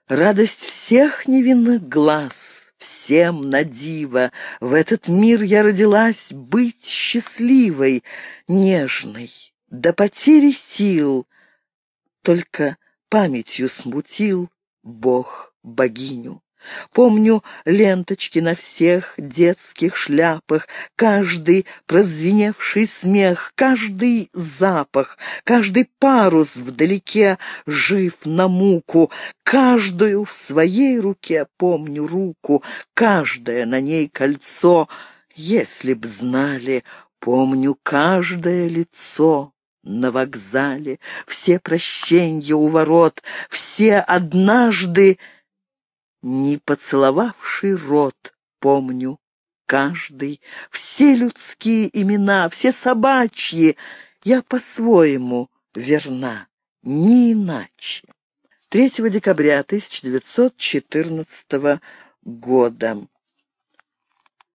Радость всех невинных глаз, всем на диво. В этот мир я родилась быть счастливой, нежной, до потери сил. Только памятью смутил Бог богиню. Помню ленточки на всех детских шляпах, каждый прозвеневший смех, каждый запах, каждый парус вдалеке жив на муку, каждую в своей руке помню руку, каждое на ней кольцо. Если б знали, помню каждое лицо на вокзале, все прощенья у ворот, все однажды не поцеловавший рот, помню каждый, все людские имена, все собачьи, я по-своему верна, не иначе. 3 декабря 1914 года.